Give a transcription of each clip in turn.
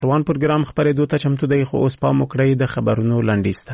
روان پروګرام خبرېدو ته چمتو دی، خو اوس پام وکړئ د خبرونو لنډیز ته.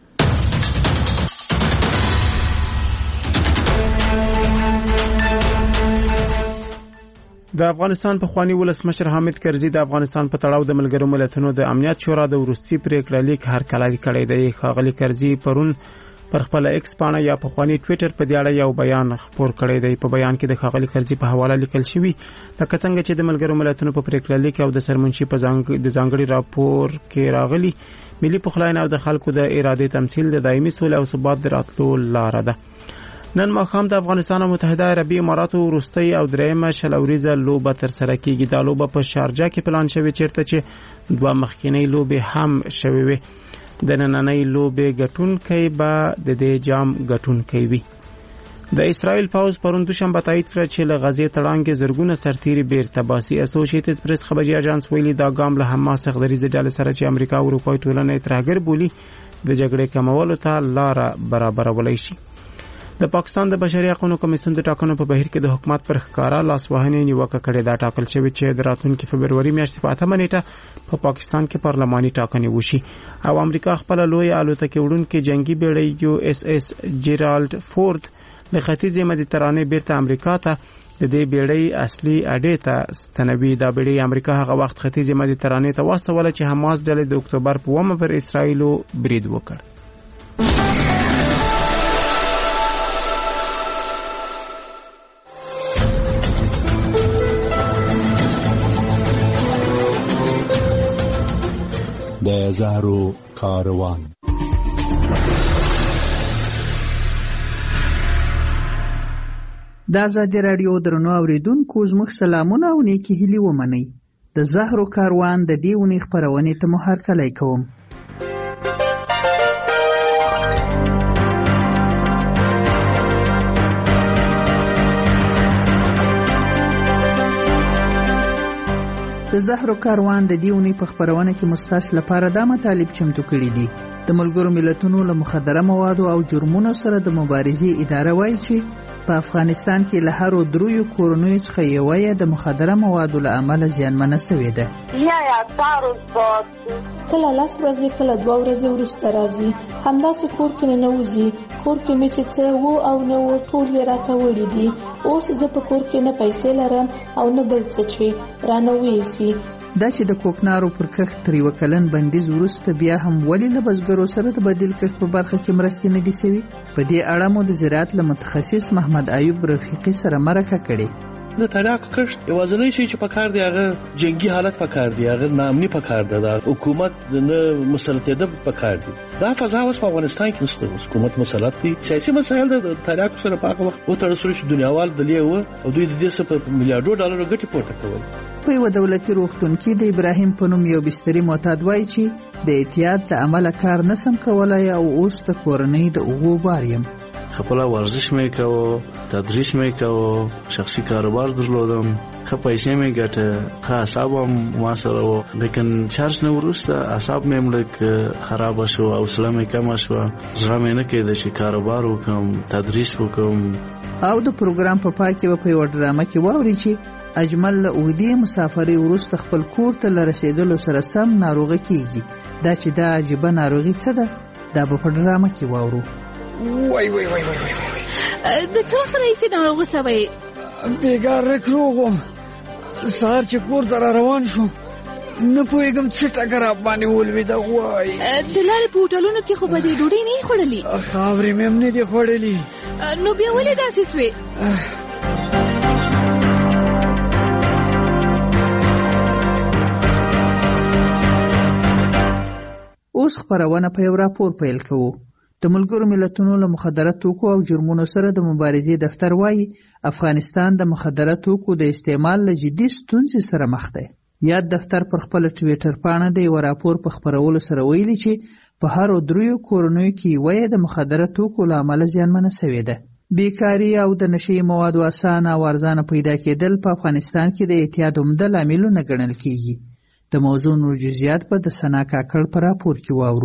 د افغانستان پخوانی ولسمشر حامد کرزي د افغانستان په تړاو د ملګرو ملتونو د امنیت شورا د وروستي پریکړه لیک هرکلی کړی دی. ښاغلي کرزي پرون پر خپل ایکس پاڼه یا پخوانی ټوئیټر په دې اړه یو بیان خپور کړی دی. په بیان کې د ښاغلي کرزي په حواله لیکل شوی لکه څنګه چې د ملګرو ملتونو په پریکړه لیک او د سرمنشي په ځانګړي راپور کې راغلي، ملي پخلاینه او د خلکو د ارادې تمثيل د دایمي سولې او ثبات د راتلو لار ده. نن ماښام د افغانستان او متحده عربي اماراتو وروستۍ او دریمه شلوریزه لوبه تر سره کیږي. دا لوبه په شارجه کې پلان شوې، چیرته چې دوه مخکینی لوبې هم شوې وي. د نننۍ لوبې ګټونکی به د دې جام ګټونکی وي. د اسرائیل پوځ پرون دوشنبه تایید کړ چې له غزې تړانګې زرګونه سرتیري بیرته باسي. اسوسییټډ پریس خبري اژانس ویلي دا ګام له حماس غدریزه ډلې سره چې امریکا او اروپای ټولنه ترهګر بولي د جګړې کمولو ته لار برابرولای شي. د پاکستان د بشري حقوقو کمیسیون د ټاکنو په بهیر کې د حکومت پر ښکارا لاسوهنې نیوکه کړې. دا ټاکل شوی چې د راتلونکي فبروري میاشتې په 8 نیټه په پاکستان کې پارلماني ټاکنې وشي او امریکا خپل لوی الوتکې وړونکي جنگي بیړۍ USS جیرالډ فورد له ختیځې مدیترانې بیرته امریکا ته د دې بیړۍ اصلي اډې ته ستنوي. دا بیړۍ امریکا هغه وخت ختیځې مدیترانې ته واستوله چې حماس ډلې د اکتوبر په 1 پر اسرائیل برید وکړ. د زهرو کاروان. د ازادي راډیو درنو اوریدونکو زموږ سلامونه او نیکی هیلې ومنئ. د زهرو کاروان د دې اونۍ خپرونې ته مو هرکلی کوم. د زهرو کاروان د دې اونۍ په خپرونه کې مستاس لپاره دا مطالب چمتو کړي دي. د ملګرو ملتونو له مخدره موادو او جرمونو سره د مبارزې اداره وایي چې په افغانستان کې له هر 3 کورنیو څخه یوه د مخدره موادو له امله زیانمنه شوې ده. کله 10 ورځې کله 2 ورځې وروسته راځي، همداسې کور کې نه وځي. کور کې مې چې څه وو او نه وو ټول یې راته وړي دي. اوس زه په کور کې نه پیسې لرم او نه بل څه چې رانه ویسي. دا چې د کوکنارو پر کښت تر یو کلن بندیز وروسته بیا هم ولې له بزګرو سره د بدیل کښت په برخه کې مرستې نه دي شوي؟ په دې اړه مو د زراعت له متخصص محمد ایوب رفیقي سره مرکه کړې. د تریاکو کښت یوازینی شی چې پکار دی هغه جنگي حالت پکار دی، هغه نامني پکار دی، د حکومت نه مسلطیت پکار دی. دا فضا اوس په افغانستان کې نشته. حکومت مسلط دي. سیاسي مسایل د تریاکو سره په هغه وخت او تر څو چې دنیاوال دلی و او دوی د دې څخه میلیارډو ډالرو ګټه پورته کول. په یو دولتي روغتون کې د ابراهیم په نوم یو بستري معتاد وایي چې د احتیاط له امله کار نسم کولای او اوس د کورنۍ د اوغو بار یم. خپل ورزش مې کاوه، تدریس مې کاوه، شخصي کاروبار درلودم، ښه پیسې مې ګټه، ښه اعصاب هم ما سره وو. لیکن چارج نه وروسته اعصاب مې مړک خراب شو، حوصله مې کمه شوه، زړه مې نه کېده چې کاروبار وکم، تدریس وکم. او د پروګرام په پای کې په یو ډرامه کې واوري چې اجمل له اوږدې مسافرې وروسته خپل کور ته لرسېدلو سره سم ناروغه کیږي. دا چې دا عجیبه ناروغي څه ده، دا به په ډرامه کې واورو. وای وای وای وای وای د څه وخت راهیسې ناروغه سوی؟ بېګار روغ وم. سهار چې کور ته را روان شوم نه پوهېږم څه ټکر راباندې ولوېده. وای د لارې په هوټلونو کې خو به دې ډوډۍ نه یې خوړلې؟ خاورې مې هم نه دي خوړلې. نو بیا ولې داسې سوې؟ اوس خپرونه په یو راپور پیل کوو. د ملګرو ملتونو له مخدره توکو او جرمونو سره د مبارزې دفتر وایي افغانستان د مخدره توکو د استعمال له جدي ستونزې سره مخ دی. یاد دفتر پر خپل ټویټر پاڼه د یو راپور په خپرولو سره ویلي چې په هر 3 کورنیو کې یوه د مخدره توکو له امله زیانمنه شوې ده. بیکاري او د نشي موادو اسانه او ارزانه پیدا کېدل په افغانستان کې د اعتیاد عمده لاملونه ګڼل کېږي. د موضوع نور جزئیات به د سنا کاکړ په راپور کې واورو.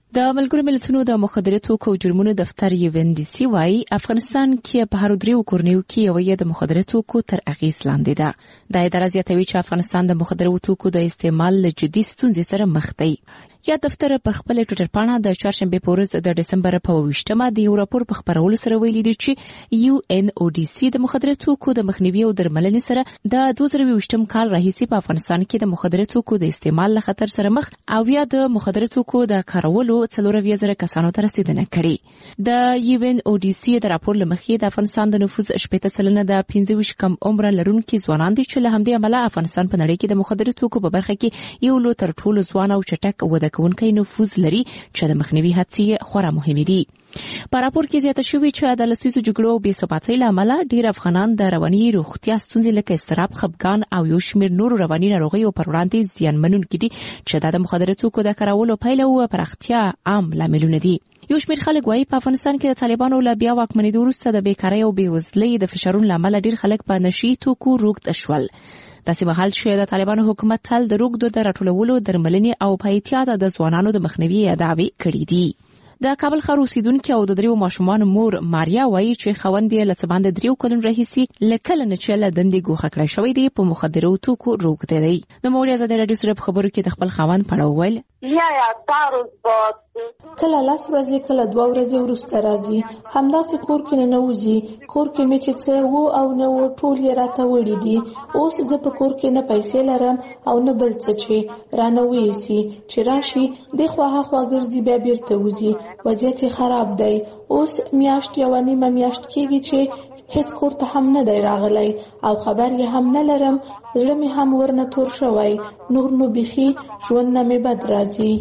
د ملګرو ملتونو د مخدره توکو جرمونو دفتر UNODC وايي افغانستان کې په هر دریو کورنیو کې یو د مخدره توکو تر اغیز لاندې ده. د اداره زیاتوي چې افغانستان د مخدره توکو د استعمال له جدي ستونزې سره مخ دی. یا دفتر پر خپل ټویټر پاڼه د چهارشنبه په ورځ د ډسمبر په 28مه د یو راپور په خبرولو سره ویلي دي چې UNODC د مخدره توکو د مخنیوي او درملنې سره د 2020م کال راهیسې په افغانستان کې د مخدره توکو د استعمال له خطر سره مخ او یا د مخدره توکو د کارولو 4,000 کسانو ته رسیدنه کړې. د UNODC د راپور لمخې د افغانستان د نفوس 80% د 25 کم عمر لرونکو ځوانان دي چې له همدې امله افغانستان په نړۍ کې د مخدره توکو په برخه کې یو لو تر ټولو ځوان او چټک وده کوونکی نفوذ لري چې د مخنیوي هڅې خورا مهمې دي. په راپور کې زیاته شوې چې د لسیزو جګړو او بې ثباتۍ له امله ډېر افغانان د رواني روغتیا ستونزې لکه اضطراب، خپګان او یو شمېر نورو رواني ناروغیو پر وړاندې زیانمنونکي دي چې د مخدره توکو د کارولو پایله او پراختیا عام لاملونه دي. یو شمېر خلک وايي په افغانستان کې د طالبانو له بیا واکمنېدو وروسته د بیکارۍ او بېوزلۍ د فشارونو له امله ډېر خلک په نشي توکو روږد شول. داسې مهال چې د طالبانو حکومت تل د روږدو د راټولولو، درملنې او په احتیاط د ځوانانو د مخنیوي دعوې کړې دي. د کابل ښار اوسیدونکي او د 3 ماشومان مور ماریا وايي چې خاوند یې له څه باندې 3 کلونو راهیسې له کله نه چې له دندې ګوښه کړی شوی دی په مخدره توکو روږدی دی. د مور ازادي راډیو سره په خبرو کې د خپل خاوند په اړه وویل کله 10 ورځې کله 2 ورځې وروسته راځي، همداسې کور کې نه وځي. کور کې مې چې څه وو او نه وو ټول یې راته وړي دي. اوس زه په کور کې نه پیسې لرم او نه بل څه چې رانه وېسي چې راشي د خواها خوا ګرځي بیا بیرته وځي. وضعیت خراب دی. اوس میاشت یو نیمه میاشت کېږي چې هیڅ کور ته هم نه دی راغلی او خبر یې هم نه لرم. زړه مې هم ورنه تور شوی. نور نو بیخي ژوند نه مې بد راځي.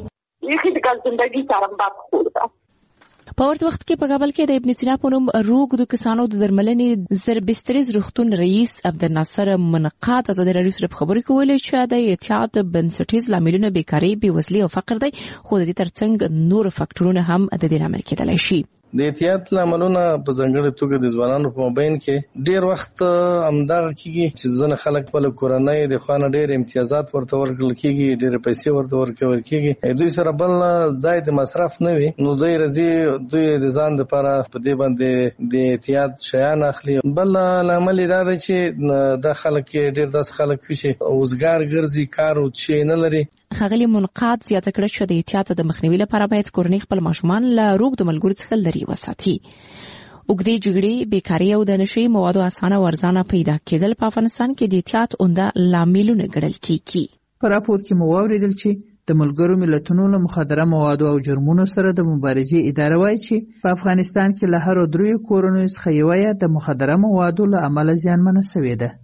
په ورته وخت کې په کابل کې د ابن سینا په نوم روږدو کسانو د درملنې زربستریز روغتون رئیس عبدالناصر منقاد ازادي راډیو سره په خبرو کې ویلي چې د احتیاط بنسټیز لاملونه بیکاري، بېوزلي او فقر دی، خو د دې ترڅنګ نور فاکټورونه هم د دې لامل کېدلی شي. د احتیاط لاملونه په ځانګړي توګه د ځوانانو په مابین کې ډیر وخت همدغه کېږي چې ځنه خلک په کورنۍ د خوانه ډیر امتیازات ورته ورکړل کېږي، ډیر پیسې ورته ورکول کېږي. دوی سره بل ځای د مصرف نه وي، نو دوی راځي دوی د ځان لپاره په دې باندې د احتیاط شیان اخلي. بل لامل دا دی چې د خلک ډیر داس خلک چې اوسګار ګرځي، کار او چې نه لري. ښاغلي منقاد زیاته کړه چې د احتیاط د مخنیوي لپاره باید کورنۍ خپل ماشومان له روږدو ملګرو څخه لرې وساتي. اوږدې جګړې، بیکاري او د نشهیي موادو اسانه او ارزانه پیدا کېدل په افغانستان کې د احتیاط عمده لاملونه ګڼل کېږي. په راپور کې مو واورېدل چې د ملګرو ملتونو له مخدره موادو او جرمونو سره د مبارزې اداره وايي چې په افغانستان کې له هر 3 کورنیو څخه یوه د مخدره موادو له امله زیانمنه شوې ده.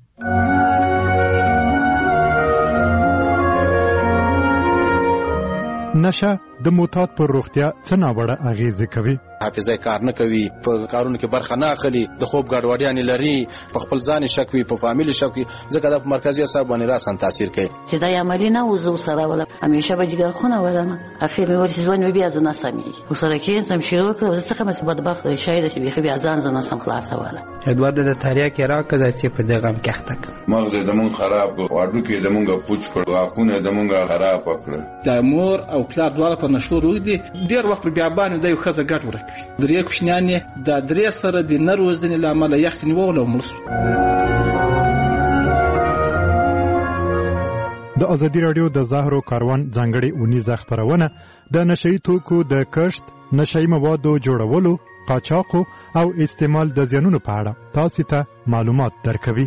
نشه د معتاد پر روغتیا څه ناوړه اغیزه کوي. حافظه کار نه کوي، په کارونو کې برخه نه اخلي، د خوب ګډوډیاں لري، په خپل ځان شک وي، په فامیل شک وي، ځکه د مرکزی اعصاب باندې راسن تاثیر کوي. چې دا عملی نه وزو سره ولا همیشه به جګر خونه ولنه اخر مې ورته ځوان بیا ځنه سمي وسره کې سم شروع کړ. زه څنګه مې بدبخت شاید چې بیا ځان ځنه سم خلاصه ولا ادوار د تاریخ کې راکړه چې په دغه هم کې اخته مغز د مون خراب واډو کې د مونږه پوچ کړ، واکونه د مونږه خراب کړ. د مور او پلار دواړه په نشو روي دي. ډیر وخت بیا باندې د یو خزه ګټ ورکوي. درې کوشنیان د درې سره د نروزنې لامل یخت نیول او مړ. د ازادي راډیو د زهرو کاروان ځانګړي اونیزه خبرونه د نشهیي توکو د کښت، نشهیي موادو جوړولو، قاچاق او استعمال د زیانونو په اړه تاسو ته معلومات درکوي.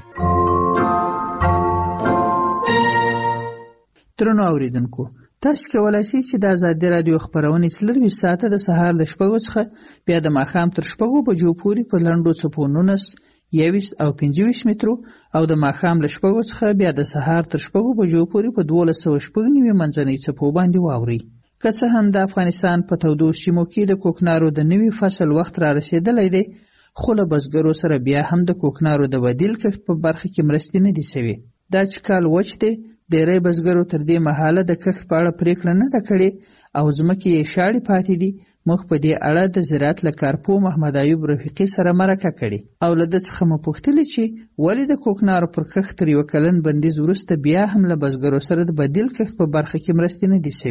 درنو اوریدونکو، تاسو کولای شئ چې د ازادي راډیو خبرونه 24 ساعته د سهار ل 6 څخه بیا د ماښام تر 6 بجو پورې په لنډو څپو 19 21 او 25 مترو او د ماښام ل 6 څخه بیا د سهار تر 6 بجو پورې په 1290 منځنۍ څپو باندې واوري. که څه هم د افغانستان په تودو سیمو کې د کوکنارو د نوي فصل وخت را رسیدلی دی، خو له بزګرو سره بیا هم د کوکنارو د بدیل کښت په برخه کې مرستې نه دي شوې. دا چې کال وچ دی، ډېری بزګرو تر دې مهاله د کښت په اړه پریکړه نه ده کړې او ځمکې یې شاړې پاتې دي. موږ په دې اړه د زراعت له کارپوه محمد ایوب رفیقي سره مرکه کړې او له ده څخه مو پوښتلې چې ولې د کوکنارو پر کښت تر 1 کلن بندیز وروسته بیا هم له بزګرو سره د بدیل کښت په برخه کې مرستې نه دي شوې.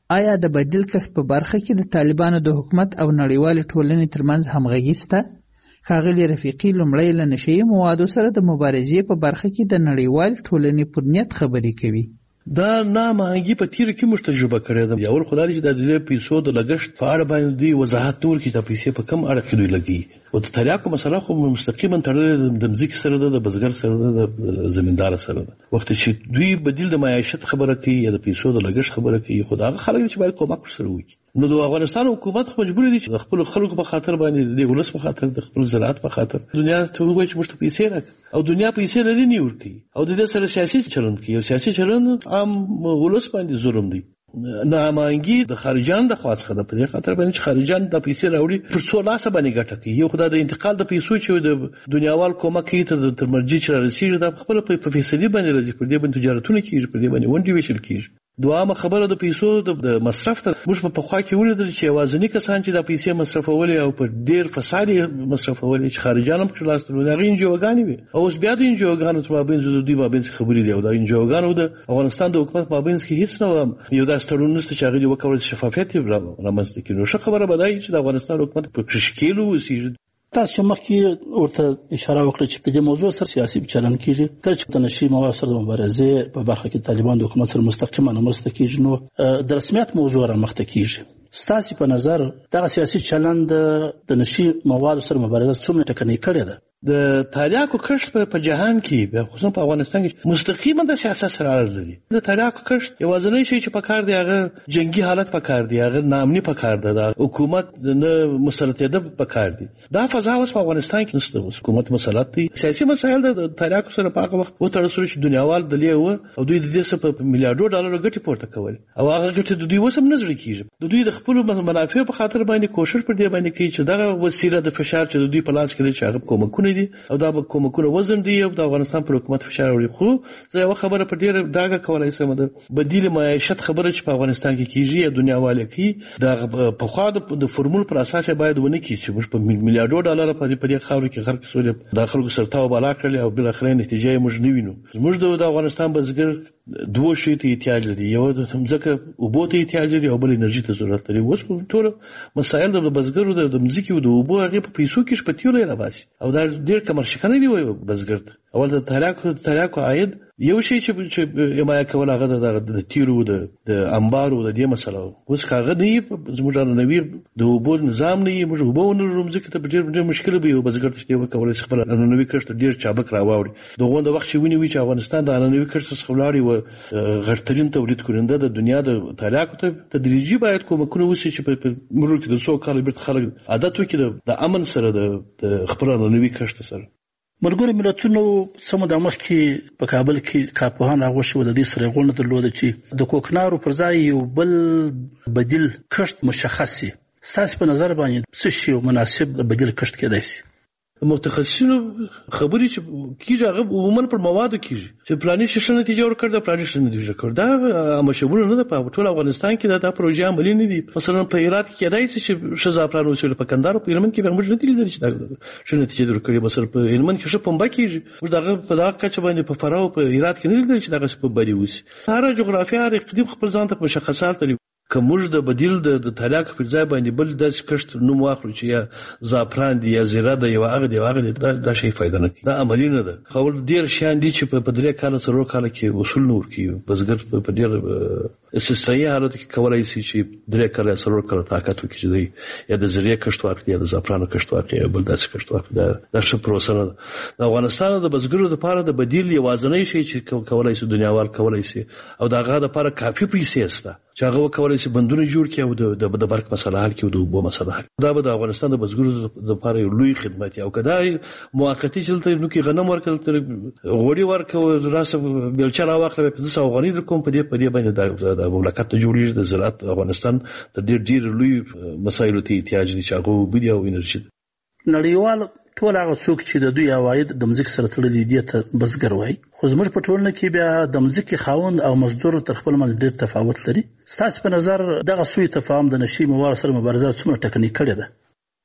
آیا د بدیل کښت په برخه کې د طالبانو د حکومت او نړیوالې ټولنې ترمنځ همغږي شته؟ ښاغلي رفیقي لومړی له نشهیي موادو سره د مبارزې په برخه کې د نړیوالې ټولنې پر نیت خبرې کوي. دا نامهنګي په تیر کې موږ تجربه کړې ده. یو خدای چې د پیسو د لګښت په اړه باندې وضاحت نور کې د پیسې په کم اړه کې دوی لګي او د تریاکو مسله خو مستقیما تړلې د مځکې سره ده، د بزګر سره ده، د زمیندار سره ده. وخت چې دوی بدیل د معیشت خبره کوي یا د پیسو د لګښت خبره کوي، خو دا خلک چې باید کومک سره وکړي. نو د افغانستان حکومت خو مجبور دي چې خپل خلکو په خاطر باندې د ولس په خاطر د خپل زراعت په خاطر دنیا ته وایي چې موږ ته پیسې راکړي او دنیا پیسې لري نه ورکړي او د دې سره سیاسي چلند کوي او سیاسي چلند عام ولس باندې ظلم دی. نامانګي د خارجان د خواص خده په دې خاطر باندې چې خارجان د پیسې راوړي پر څو لاسه باندې ګټه کوي. یو خدای د انتقال د پیسو چې د دنیاوال کومک کوي تر مرجع چې رسیږي د خپل په فیصدي باندې راځي، پر دې باندې تجارتونه کیږي، پر دې باندې ونډې ویشل کیږي. دوامه خبره د پیسو د مصرف ته موږ په خوا کې ولیدل چې یوازینی کسان چې د پیسې مصرفولې او په ډیر فساد مصرفولې چې خارجان هم کلاس درلود هغه انجوګانی وي. او اوس بیا د انجوګانو تر مابین د دوی مابین خبرې دی او د انجوګانو د افغانستان د حکومت مابین کې هیڅ نه یو داس تړون نشته چې هغه وکړي شفافیت رامنځته کړي. نو ښه خبره بدایي چې د افغانستان حکومت په تشکیل وسیږي. تاسو مخکې ورته اشاره وکړه چې په دې موضوع سره سیاسي چلن کیږي. کله چې د نشي مواد سره د مبارزې په برخه کې طالبان د حکومت سره مستقیما مرسته کوي، نو د رسمیت موضوع را مخته کیږي. ستاسو په نظر دغه سیاسي چلن د نشي مواد سره مبارزه څومره ټکنۍ کړې ده؟ د تریاکو کښت په جهان کې خصوصا په افغانستان کې مستقیما د سیاست سره اړه لري. د تریاکو کښت یوازینی شی چې په کار دی هغه جنگي حالت په کار دی، هغه ناامني په کار ده، د حکومت نه مسلطیت په کار دی. دا فضا اوس په افغانستان کې نشته. حکومت مسلط دی. سیاسي مسایل د تریاکو سره په هغه وخت وتړل چې دنیاوال دلې و او دوی د دې څخه په میلیارډو ډالر ګټه پورته کول او هغه ګټه د دوی وسم نظر کیږي. د دوی د خپل منافع په خاطر باندې کوشش پر دې باندې کوي چې دغه وسیله د فشار چې د دوی په لاس کې دی چې هغه کومکونه دي او دا به کومکونه وزن دی او د افغانستان پر حکومت فشار وړي. خو زه یو خبره په ډیر داګه کولای شم د بدیل معیشت خبره چې په افغانستان کې کیږي یا دنیاواله کې د په خوا د فرمول پر اساس باید ونه کی چې موږ په میلیارډو ډالر په دې خاور کې خرڅ کړو د خلکو سرتاو بالا کړل او بل اخرین نتیجه موږ نه وینو. موږ د افغانستان بزګر دوه شی ته احتیاج لري، یو د ځمکه اوبو ته احتیاج لري او بل انرژي ته ضرورت لري. اوس ټول مسایل د بزګرو د ځمکې او د اوبو هغه په پیسو کې شپتیول نه باسي او دا ډیر کمرشکنه دی وي بزګر ته. اول د تریاکو عاید یو شی چې حمایه کول هغه د تیرو د انبارو د دې مسله اوس هغه نه زموږ نوی د اوبو نظام نه موږ اوبو نه ځمکې ته ډیر مشکل به یو بزګر ته دی وکول شي خپل نوی کښت ډیر چابک راوړي. دغه د وخت چې ونی چې افغانستان د نوی کښت څخه ولاړی و غړترین تولید کړنده د دنیا د تریاکو ته تدریجي باید کومکونه وشي چې په مرور کې د څو کال بیرته خلک عادت وکړي د امن سره د خپل نوی کښت سره. ملګرو ملتونو سمو د مخکې په کابل کې کارپوهان راغوښتي و د دې سره غونډه درلوده چې د کوکنارو پر ځای یو بل بدیل کښت مشخص شي. ستاسو په نظر باندې څه شی مناسب بدیل کښت کېدای شي؟ متخصصینو خبرې چې کیږي هغه عموما پر موادو کیږي چې پلاني شې نتیجه ورکړه د پلاني شې نتیجه ورکړه دا مشمول نه ده. په ټول افغانستان کې دا پروژه عملي نه دي. مثلا په هرات کې دای چې شزا پلان وسیله په کندهار په هلمند کې به موږ نه دي لري چې دا شې نتیجه ورکړي. مثلا په هلمند کې شپه کې موږ دغه په دغه کچ باندې په فراو په هرات کې نه لري چې دغه په بری وسی. هر جغرافیه هر اقلیم خپل ځان ته مشخصات لري. که موږ د بدیل د تریاک په ځای باندې بل داسې کښت نوم واخلو چې یا زعفران دی یا زیره دی یا هغه دی دا شی فائدہ نه کوي. دا عملی نه ده. خو ډیر شیان دي چې په 3 کال سره کال کې اصول نور کوي. بزګر په ډیر استثنایی حالت کې کولای شي چې 3 کال سره کال طاقت وکړي دی یا د زیره کښت واخلي یا د زعفران کښت واخلي یا بل داسې کښت واخلي. دا څه پروسه نه ده. د افغانستان د بزګرو لپاره د بدیل یوازینی شی چې کولای شي دنیاوال کولای شي او دا غاړه لپاره کافي پیسې سته چې هغه وکولای شي بندونه جوړ کړي او د برق مسله حل کړي او د اوبو مسله حل. دا به د افغانستان د بزګرو لپاره یو لوی خدمت او کدای موقتی چلته نو کې غنم ورکړل تر غوړي ورکړو راسه بلچا راوخله 500 افغاني کوم په دې باندې د مملکت جوړیږي. د زراعت افغانستان د ډیر لوی مسایلو ته احتیاج دي چې هغه وبدي او انرژي. نړیوال ټول هغه څوک چې د دوی عواید د مځکې سره تړلي دي ته بزګر وایي. خو زموږ په ټولنه کې بیا د مځکې خاوند او مزدور تر خپل منځ ډېر تفاوت لري. ستاسو په نظر دغه سوی تفاهم د نشي موادو سره مبارزه څومره ټکنۍ کړې ده؟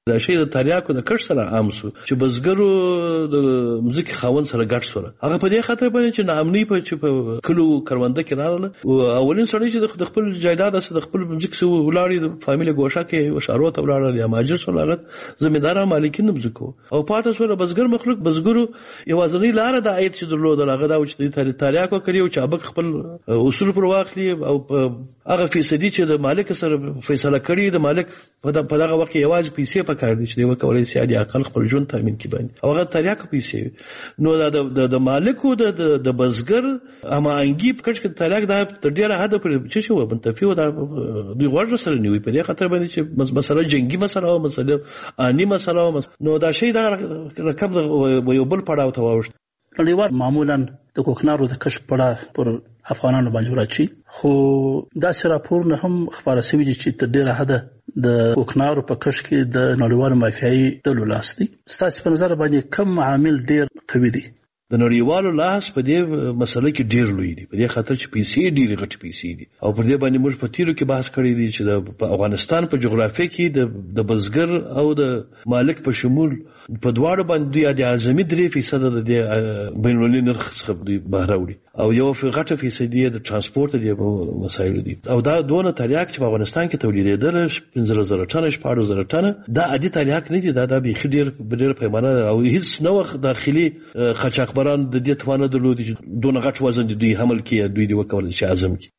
دا شی د تریاکو د کښ سره عام شو چې بزګرو د مځکې خاوند سره ګډ شو. هغه په دې خاطر باندې چې ناامني په کلو کرونده کې راغله. اولین سړی چې د خپل جایداد سره د خپل مځکې سره ولاړی د فامیل ګوښه کې وشارو ته ولاړل یا ماجر سره هغه زمیندار مالکین مځکو او پاتې سره بزګر مخلوق بزګرو یوازنی لار د عاید چې درلود هغه دا چې تریاکو کړیو چې ابک خپل اصول پر واخلي او هغه فیصدي چې د مالک سره فیصله کړي د مالک په دغه وخت یوازې پیسې پکار دي چې دی وکولای شي د اقل خپل ژوند تامین کړي باندې او هغه تریاکو پیسې نو د مالکو د بزګر اما انګي په کچ کې تریاک دا تر ډیره حد پر چې شو منتفي و دا دوی غوړ سره نیوي په دې خاطر باندې چې مسله جنگي مسله او مسله اني مسله نو دا شی دا رقم یو بل پړاو ته واوښت. نړیوال معمولا د کوکنارو د کشف پړه پر افغانانو باندې راځي خو دا راپور نه هم خبره شوی چې تر ډیره حد د کوکنارو په کشف کې د نړیوالو مافیایي ډلو لاس دی. ستاسو په نظر باندې کوم عامل ډیر قوي دی؟ د نړیوالو لاس په دې مسله کې ډیر لوی دی په دې خاطر چې پیسې ډیر غټ پیسې دي او پر دې باندې موږ په تیرو کې بحث کړی دی چې د افغانستان په جغرافیه کې د بزګر او د مالک په شمول په دواړو باندې د اعظمي 3% د بین المللي نرخ څخه دی بهر وړي او یو غټه فیصدي د ترانسپورت دی مسایل دي او دا دونه تریاک چې په افغانستان کې تولیدېدل 15000 ټن 14000 ټن دا عادي تریاک نه دي دا به ډیر پیمانه او هیڅ نو داخلي خچاخبران د دې توانه درلودي چې دونه غټ وزن دوی حمل کړي دوی وکول شي اعظم کی.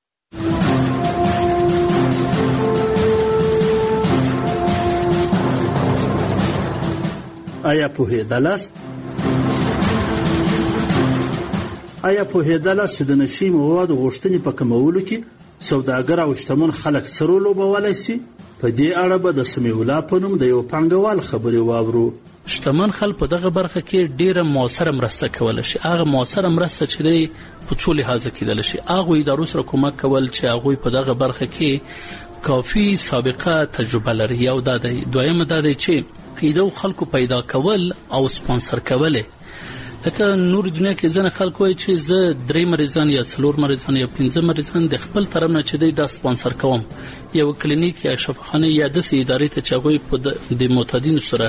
آیا پوهېدلاست چې د نشي موادو غوښتنې په کمولو کې سوداګر او شتمن خلک څه رول لوبولی شي؟ په دې اړه به د سمیع الله په نوم د یو پانګوال خبرې واورو. شتمن خلک په دغه برخه کې ډیره موثره مرسته کولی شي. هغه موثره مرسته چې دی په څو لحاظه کېدلی شي. هغوی ادارو سره کومک کول چې هغوی په دغه برخه کې کافي سابقه تجربه لري. یو دا دی. دویمه دا دی چې ایدو خلکو پیدا کول او سپانسر کوله. لکه نور دنیا کې ځنه خلک وایي چې زه 3 مریضان یا 4 مریضان یا 5 مریضان د خپل طرف نه چې دا سپانسر کوم یو کلینیک یا شفاخانه یا د ادارې ته چې هغوی په د معتادینو سره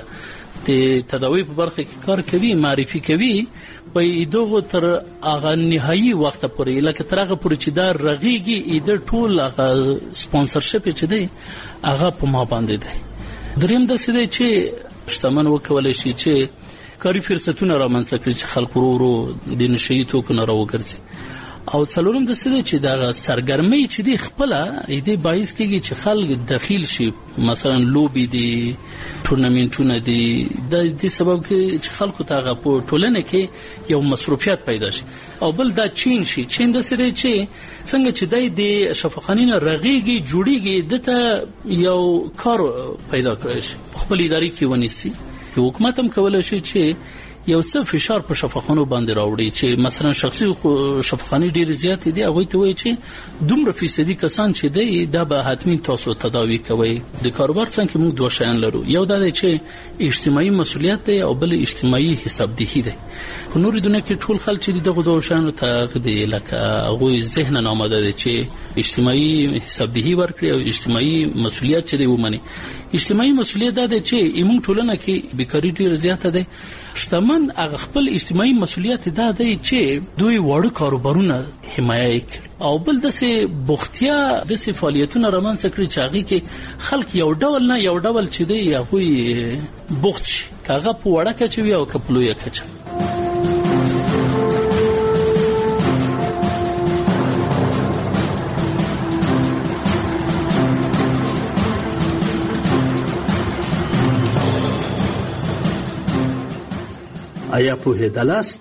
د تداوی په برخه کې کار کوي معرفي کوي په ایدو تر هغه نهایي وخت پورې لکه تر هغه پورې چې دا رغیږي ایدو ټول هغه سپانسرشپ چې دی هغه په ما باندې دی. دریم د سده چې شتمن وکولای شي چې کاري فرصتونه رامنځته کړي چې خلک ورو د نشي توکو نه راوګرځي او څلورم د سده چې دا سرګرمي چې دی خپل ایدې باعث کیږي چې خلک داخل شي مثلا لوبي دي ټورنمنټونه دي د دې سبب کې چې خلکو ته په ټولنه کې یو مصروفیت پیدا شي او بل دا چین د سده چې څنګه چې د شفاخانینه رغيږي جوړيږي دته یو کار پیدا کړی شي خپل ادارې کې ونیسي حکومت هم کولای شي چې یو څه فشار په شفاخانو باندې راوړي چې مثلا شخصي شفاخاني ډیر زیات دي هغه ته وایي چې دومره فیصدي کسان چې دی دا به حتمی تاسو تداوی کوي. د کاروبار څنګه موږ دوه شیان لرو. یو دا دی چې اجتماعي مسؤلیت دی او بل اجتماعي حسابدهي دی. په نور دنیا کې ټول خلک چې دغه دوه شیانو ته دی لکه هغه ذهن نه آماده دي چې اجتماعي حسابدهي ورکړي او اجتماعي مسؤلیت چې دی ومني. اجتماعي مسؤلیت دا دی چې ایمون ټولنه کې بیکاری ډیر زیاته ده. شتمن هغه خپل اجتماعي مسؤلیت دا دی چې دوی وړو کاروبارونه حمایت کړي او بل دسه بوختیا دسه فعالیتونه رامنځته کړي چې هغه کې خلک یو ډول نه یو ډول چې دی هغه بوخت شي هغه په وړه کې وي او کپلوې کې. آیا پوهېدلاست؟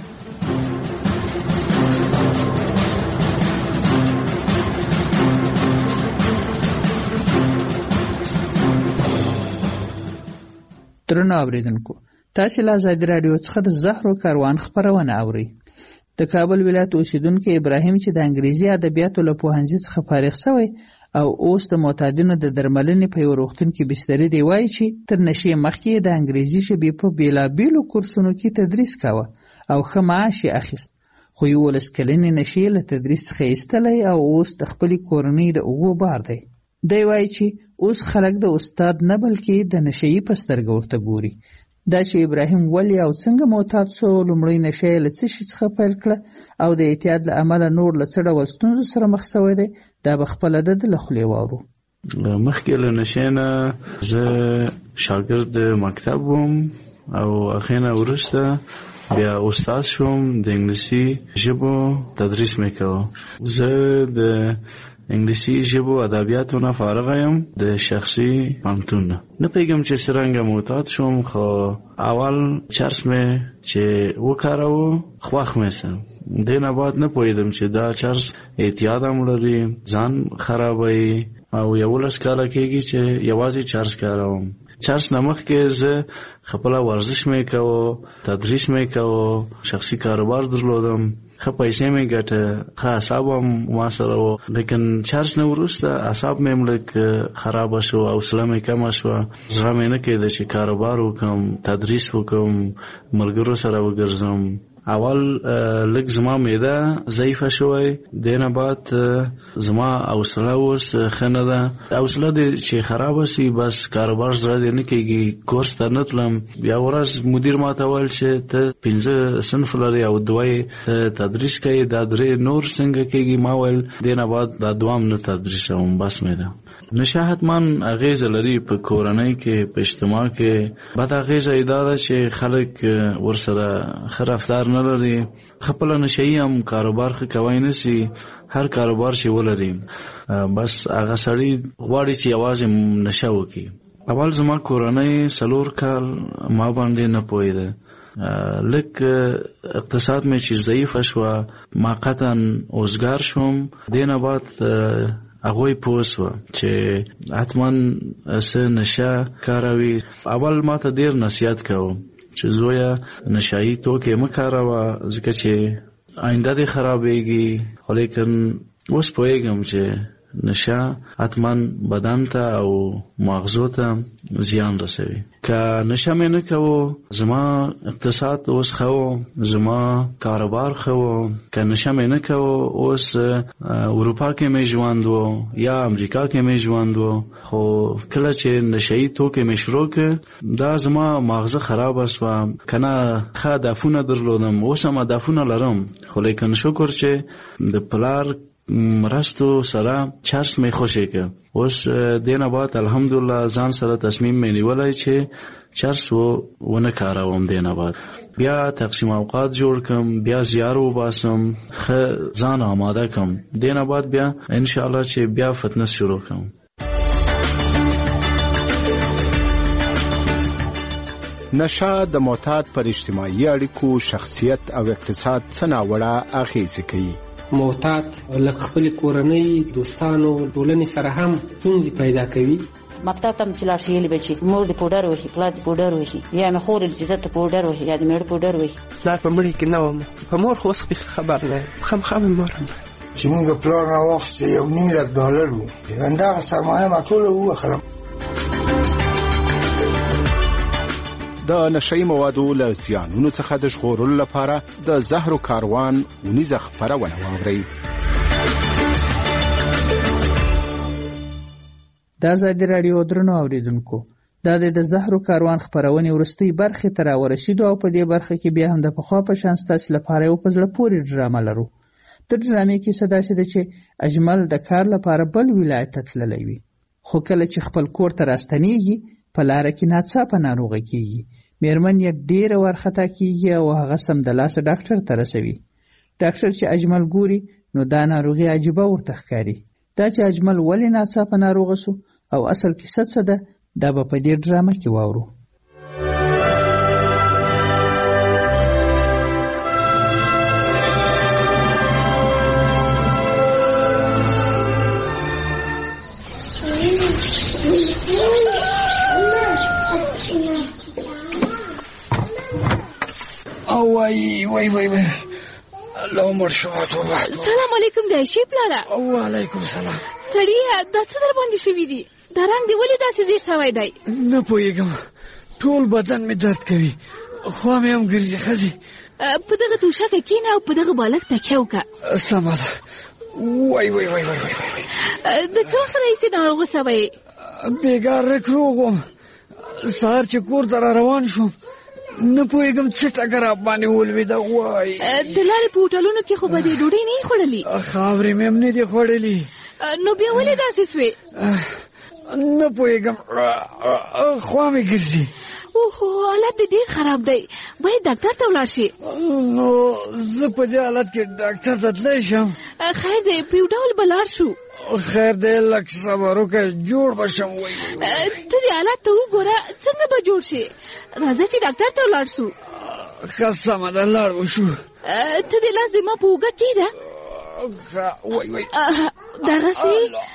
درنو اوریدونکو تاسو له آزاد رادیو څخه د زهرو کاروان خبرونه اورئ. د کابل ولایت اوسیدونکو ابراهیم چې د انګریزي ادبیاتو له پوهنځي څخه فارغ شوی او اوس د معتادینو د درملنې په یو روغتون کې بستري دی وایي چې تر نشي مخکې د انګریزي ژبې په بیلابیلو کورسونو کې تدریس کاوه او ښه معاش یې اخیست خو 11 کلنې نشي له تدریس څخه ایستلی او اوس د خپلې کورنۍ د اوبو بار دی. دی وایي چې اوس خلک د استاد نه بلکې د نشهیي په سترګه ورته ګوري. دا چې ابراهیم ولې او څنګه معتاد سو، لومړی نشه یې له څه شي څخه پیل کړه او د اعتیاد له امله نور له څه ډول ستونزو سره مخ شوی دی، دا به خپله د له خولې واورو. مخکې له نشې نه زه شاګرد مکتب وم او هغې نه وروسته بیا استاد شوم، د انګلیسي ژبو تدریس مې کوه. زه د انګلیسي ژبو ادبیاتو نه فارغ یم د شخصي پوهنتون نه. نه پوهېږم چې څرنګه معتاد شوم، خو اول چرس مې چې وکاروه خوښ مې سه. دې نه بعد نه پوهېدم چې دا چرس اعتیاد هم لري، ځان خرابوي او 11 کاله کېږي چې یوازې چرس کاروم. چرس نه مخکې زه خپله ورزش مې کوه، تدریس مې کوه، شخصي کاروبار درلودم، ښه پیسې مې ګټه، ښه اعصاب هم ما سره و. لیکن چرس نه وروسته اعصاب مې هم لږ خرابه شو، حوصله مې کمه شوه، زړه مې نه کېده چې کاروبار وکړم، تدریس وکړم، ملګرو سره وګرځم. اول لږ زما معده ضعیفه شوی، دې نه بعد زما حوصله اوس ښه نه ده. حوصله دې چې خرابه سي بس کاروبار زړه دې نه کېږي. کورس ته نه تلم، بیا ورځ مدیر ما ته ویل چې ته 5 صنف لرې او 2 تدریس کوي، دا 3 نور څنګه کېږي؟ ما ویل دې نه بعد دا 2 نه تدریسوم، بس مې ده. نشه حتما اغیزه لري په کورنۍ کې، په اجتماع کې. بد اغیزه یې دا ده چې خلک ورسره ښه رفتار نه لري. خپله نشهیي هم کاروبار ښه کوی نه سي. هر کاروبار چې ولري بس هغه سړی غواړي چې یوازې نشه وکړي. اول زما کورنۍ 4 کال ما باندې نه پوهېده. لږ اقتصاد مې چې ضعیفه شوه، ما قطعا اوزګار شوم. دې نه بعد هغوی پوه سوه چې حتما څه نشه کاروي. اول ما ته ډېر نصیحت کوه چې زویه نشهیي توکې مه کاروه ځکه چې آینده دې خرابېږي. خو لیکن اوس پوهېږم چې نشه حتما بدن ته او مغزو ته زیان رسوي. که نشه مې نه کوو زما اقتصاد اوس ښه و، زما کاروبار ښه و. که نشه مې نه کوو اوس اروپا کې مې ژوند و یا امریکا کې مې ژوند و. خو کله چې نشهیي توکې مې شروع کړ دا زما مغزه خرابه سوه. که نه ښه هدفونه درلودم، اوس هم هدفونه لرم، خو لیکن شکر چې د پلار مرستو سره چرس مې خوشې که. اوس دې نه بعد الحمدلله ځان سره تصمیم مې نیولی چې چرس ونه کاروم. دې نه بعد بیا تقسیم اوقات جوړ کم، بیا زیار وباسم، ښه ځان آماده کم. دې نه بعد بیا انشاءالله چې بیا فتنس شروع کم. نشه د معتاد پر اجتماعي اړیکو، شخصیت او اقتصاد څه ناوړه اغېزې کوي. معتاد لکه خپل کورنۍ، دوستانو، ټولنې سره هم ستونزې پیدا کوي. مکتب ته چې لاړ شي ویلې به چې مور دې پوډر وهي، پلار دې پوډر وهي، یا مې خور دې چې زه ته پوډر وهي یا د مېړه پوډر وهي. پلار په مړي کې نه وم، په مور خو اوس خبر نه یم، خامخا مې مورم چې مونږ پلار راواخیستې $1,000,000 و، همدغه سرمایه ما ټوله ووخرم. د نشهیي موادو له زیانونو څخه د ژغورلو لپاره د زهرو کاروان اونیزه خپرونه واورئ. دا ازادي راډیو درنو اوریدونکو، دا د زهرو کاروان خپرونې وروستۍ برخې ته راورسېدو او په دې برخه کې بیا هم د پخوا په شان ستاسو لپاره یو په زړه پورې ډرامه لرو. د ډرامې کیسه داسې ده چې اجمل د کار لپاره بل ولایت ته تللی وي، خو کله چې خپل کور ته راستنېږي په لاره کې ناڅاپه ناروغه کېږي. میرمن یې ډېره وارخطا کېږي او هغه سمدلاسه ډاکټر ته رسوي. ډاکټر چې اجمل ګوري نو دا ناروغي عجیبه ورته ښکاري. دا چې اجمل ولې ناڅاپه ناروغه سو او اصل کیسه څه ده دا به په دې ډرامه کې واورو. وای الله عمر شو. سلام علیکم دایشي پلاره. وعلیکم سلام. سړیه دا څه در باندې شوي دي؟ دا رنګ دې ولې داسې زیړ شوی دی؟ نه پوهېږم، ټول بدن مې درد کوي، خوا مې هم ګرځي. ښځې په دغه توشکه کښېنه او په دغه بالښت تکیه وکړه. سمه ده. وای د څه وخت راهیسې ناروغه شوی؟ بیګار رکروغم سهار چې کور ته را روان شوم نه پوهېږم څه ټکر باندې ولوېده وای د لارې په هوټلونو کې خو به دې ډوډۍ نه خوړلې خاورې مې هم نه دي خوړلې نو بیا ولې داسې سوې نه پوهېږم خوا مې ګرځي اوهو حالت دې ډېر خراب دی باید ډاکټر ته ولاړ شي نو زه په دې حالت کې ډاکټر ته تللی شم خیر دی په یو ډول به لاړ شو خیر دی لږ صبر وکړه جوړ به شم وایي ته دې حالت ته وګوره څنګه به جوړ شي راځه چې ډاکټر ته ولاړ شو ښه سمه ده لاړ وشو ته دې لاس دې ما په اوږه کېږده وای دغسې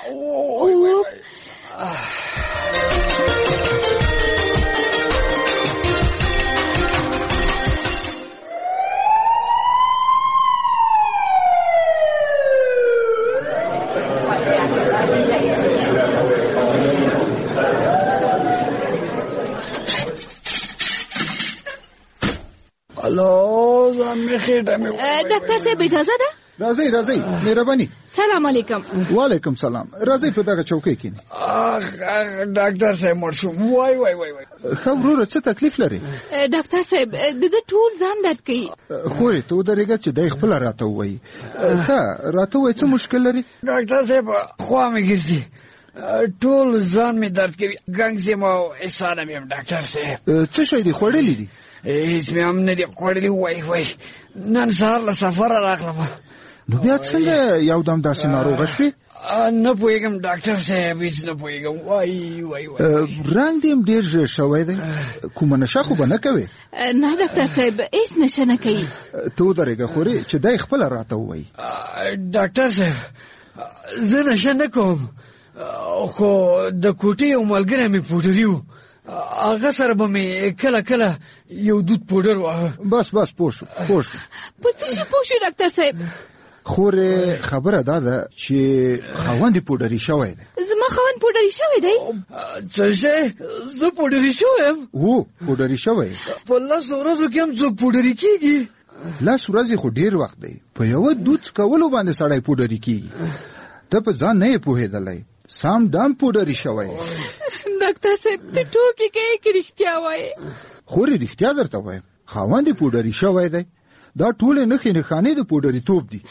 الو ځان مې خېټه مې ډاکټر صاحب اجازه ده راځئ مهرباني سلام علیکم وعلیکم سلام راځئ په دغه چوکۍ کښېنئ ډاکټر صاحب مړ شوم وای ښه وروره څه تکلیف لري ډاکټر صاحب د ټول ځان درد کوي خورې ته ودرېږه چې دی خپله راته ووایي ښه راته ووایي څه مشکل لري ډاکټر صاحب خوا مې ګرځي ټول ځان مې درد کوي ګنګ یم او اسانه مې یم ډاکټر صاحب څه شی دي خوړلي دي هېڅ مې هم نه دي خوړلي وای نن سهار له سفره راغلم نو بیا څنګه یو دم داسې ناروغه شوې نه پوهېږم ډاکټر صاحب هېڅ نه پوهېږم وای رنګ دې هم ډېر ژر شوی دی کومه نشه خو به نه کوې نه ډاکټر صاحب هېڅ نشه نه کوي ته ودرېږه خورې چې دی خپله راته ووایي ډاکټر صاحب زه نشه نه کوم خو د کوټې یو ملګری مې پوډري و هغه سره به مې کله یو دود پوډر واهه بس پوه شو په څه شي پوه شو ډاکټر صاحب خورې خبره دا ده چې خاوند پوډري شوی دی زما خاوند پوډري شوی دی څه شی زه پوډري شوی یم پوډري شوی په 10 ورځو کې هم څوک پوډري کېږي 10 ورځې خو ډېر وخت دی په یوه دود څکولو باندې سړی پوډري کېږي ته په ځان نه یې پوهېدلی سام دام پوډري شوی ډاکټر صاحب ته ټوکې کوې که رښتیا وایې خورې رښتیا درته وایم خاوند پوډري شوی دی دا ټولې نښې نښانې د پوډري توب دي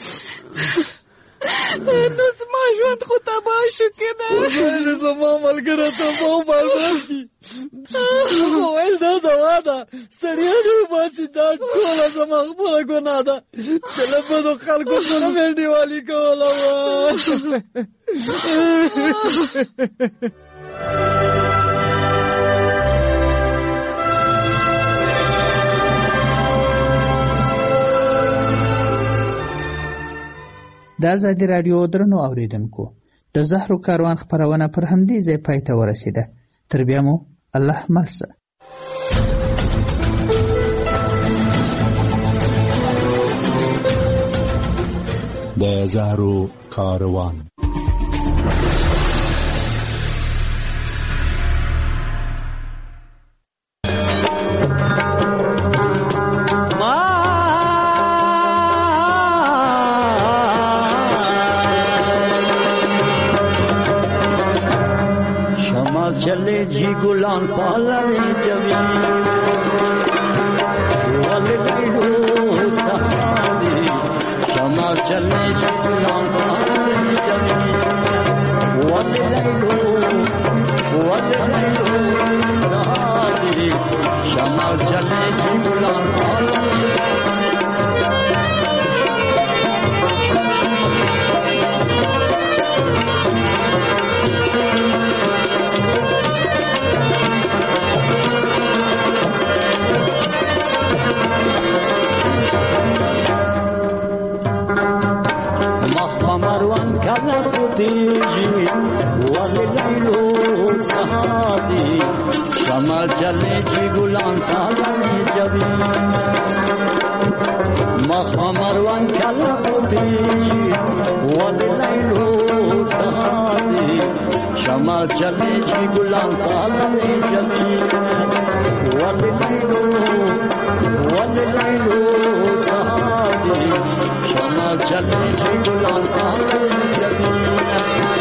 نو زما ژوند خو تباه شو که نه زما ملګری تباه برباد کړي خو ویل دا دوا ده ستړیا نه وباسي دا ټوله زما خپله ګناه ده چې له بدو خلکو سره مې انډیوالي کوله د ازادي راډیو درنو اوریدونکو د زهرو کاروان خپرونه پر همدې ځای پای ته ورسېده تر بیا مو الله ملسه د زهرو کاروان चले जी गुलाम पालने जवी वल गईलो सहादी क्षमा चले जी गुलाम पालने जवी वल गईलो सहादी क्षमा चले जी गुलाम पालने Kala putiji, wale lailo sahadi, shamal chale ji gulam kala jabi. Mahamarwan kala putiji, wale lailo sahadi, shamal chale ji gulam kala jabi. Wale lailo sahadi, shamal chale ji gulam kala jabi.